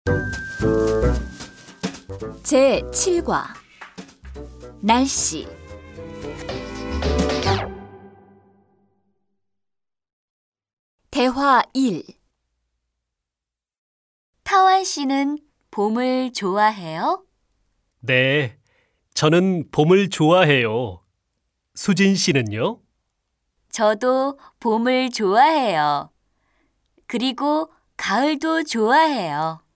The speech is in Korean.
제7과 날씨. 대화 1. 타완 씨는 봄을 좋아해요? 네, 저는 봄을 좋아해요. 수진 씨는요? 저도 봄을 좋아해요. 그리고 가을도 좋아해요.